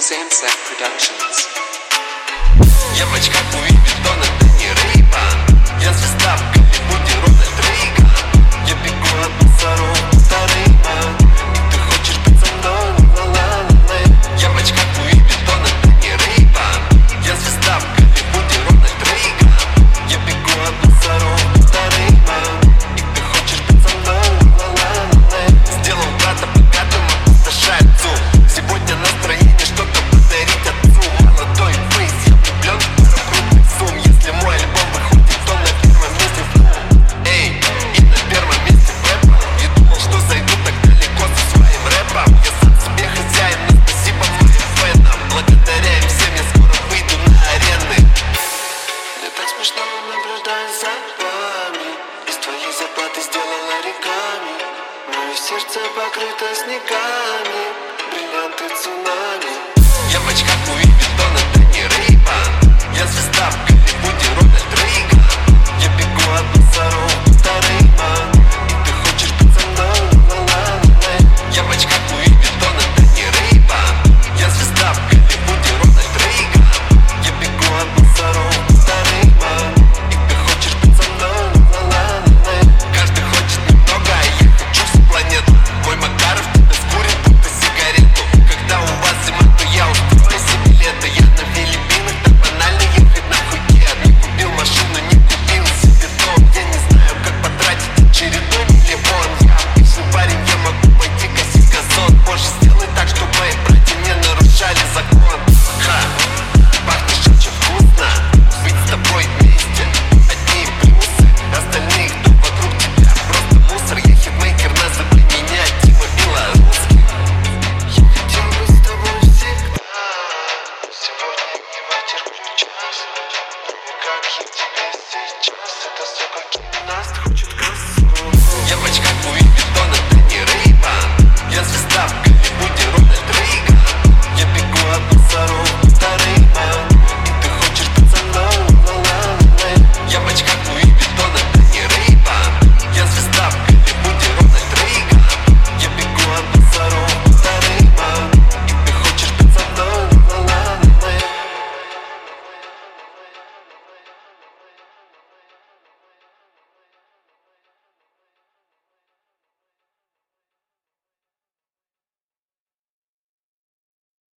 Samsat Productions. Я в очках Луи Виттон, это не Рэй-Бан. Я звезда в Голливуде, Рональд Рейган. Я бегу от мусоров, Рэй-Бан. И ты хочешь быть со мной, ла-ла-ла-ла. Я в очках Луи Виттон, это не Рэй-Бан. Я звезда в Голливуде, Рональд Рейган. Я бегу от мусоров, Рэй-Бан. И ты хочешь быть со мной, ла-ла-ла-ла. Сделал брата богатым, опустошает зум. Сегодня настроение что-то подарить отцу. Молодой фейс, я влюблен в крупный сумм. Если мой альбом выходит, то на первом месте флоу. Эй, и на первом месте рэп. Не думал, что зайду так далеко со своим рэпом. Я сам себе хозяин, но спасибо моим фэнам. Благодаря им всем я скоро выйду на арены. Мне так смешно наблюдать за вами. Из твоей зарплаты сделал оригами. Мое сердце покрыто снегами. Бриллианты цунами. Я в очках Луи Виттон, это не Рэй-Бан. Я звезда в Голливуде, Рональд Рейган. Я бегу от мусоров, Рэй-Бан. И ты хочешь быть со мной, ла-ла-ла-ла. Я в очках Луи Виттон, это не Рэй-Бан. Я звезда в Голливуде, Рональд Рейган. Я бегу от мусоров, Рэй-Бан. И ты хочешь быть со мной, ла-ла-ла-ла. Каждый хочет немного, а я хочу всю планету. Мой Макаров тебя скурит, будто сигарету. Когда у вас зима, то я устрою себе лето. Я на Филиппинах, так банально ехать на Пхукет. Не купил машину, не купил себе дом. Я не знаю, как потратить очередной миллион. Я обычный парень, я могу пойти косить газон. Позже сделай так, чтобы мои братья не нарушали закон. Ха, пахнешь очень вкусно. Быть с тобой вместе одни плюсы. Остальные, кто вокруг тебя, просто мусор. Я хитмейкер, назови меня Тима Белорусский. Я хотел быть с тобой всегда. Сегодня не потерплю час. Как я тебе сейчас, это все как гимнаст.